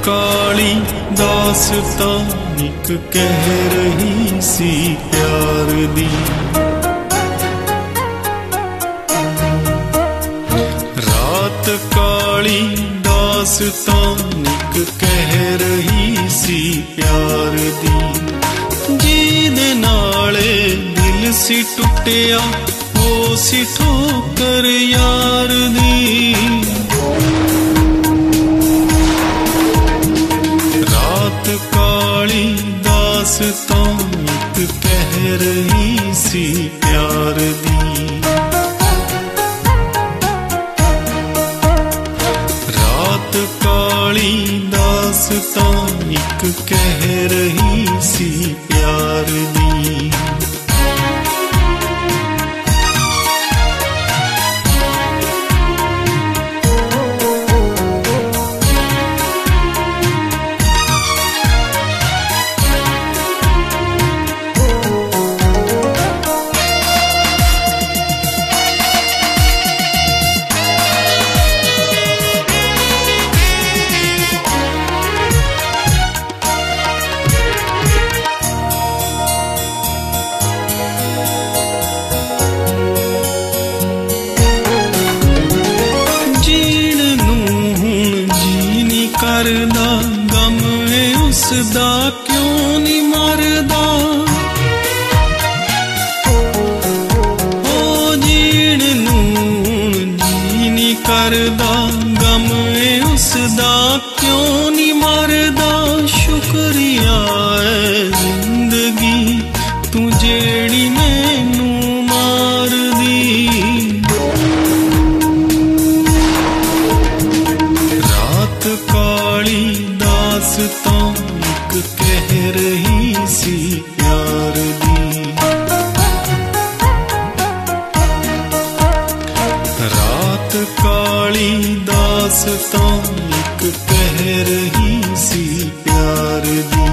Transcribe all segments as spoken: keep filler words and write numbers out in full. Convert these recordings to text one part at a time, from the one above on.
काली दास्तान इक कह रही सी प्यार दी। रात काली दास्तान इक कह रही सी प्यार दी। जिहदे नाले दिल सी टुटिया वो सी ठोकर यार दी। रात काली दास्तान इक कह रही सी प्यार दी। रात काली दास्तान इक कह रही सी प्यार दी। करदा गम है उसदा क्यों नी मरदा। ओ जीण नूं जी नी करदा गम है उसदा क्यों नी मरदा। शुक्रिया है जिंदगी तू जेड़ी मैनू मार दी। काली दास्तान इक कह रही सी प्यार दी। रात काली दास्तान इक कह रही सी प्यार दी।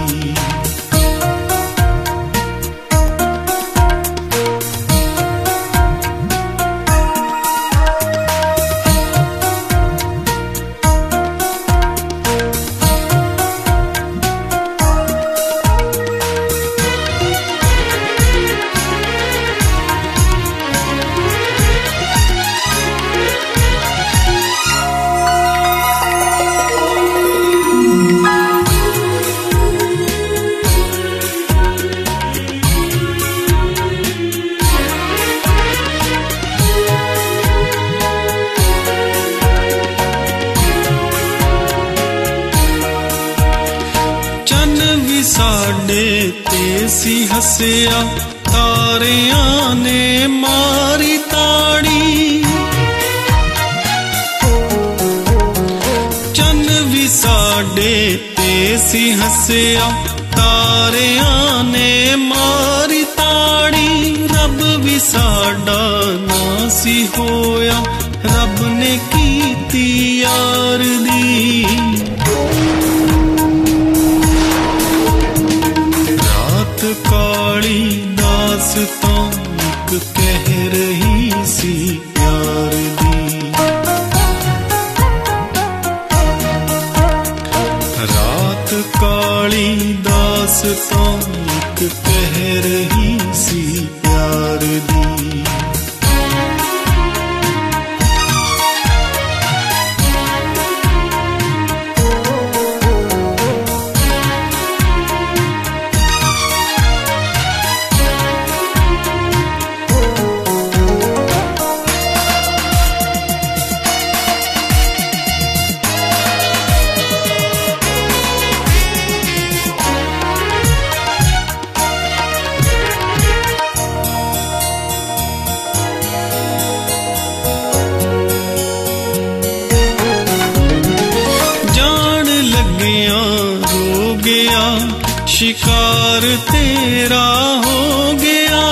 साडे ते सी हसिया तारियां ने मारी ताड़ी। चन्न भी साडे ते सी हसिया तारियां ने मारी ताड़ी। रब भी साडा ना सी होया रब ने कीती यार दी। काली दास्तान इक कह रही सी प्यार दी। रात काली दास्तान इक कह रही सी प्यार दी। रो गया शिकार तेरा हो गया।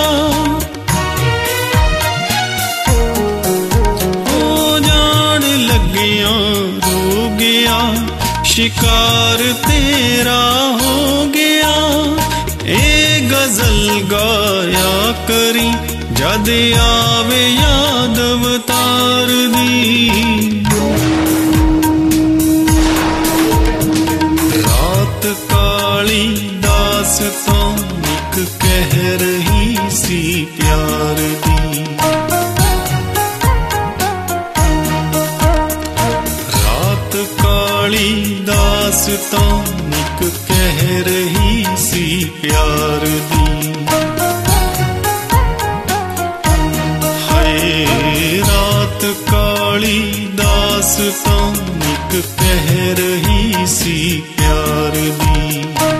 ओ जान लगिया रो गया शिकार तेरा हो गया। ए गजल गाया करी जद आवे याद अवतार दी। रही सी प्यार दी। रात काली दास्तां इक कह रही सी प्यार दी। हाय रात काली दास्तां इक कह रही सी प्यार दी।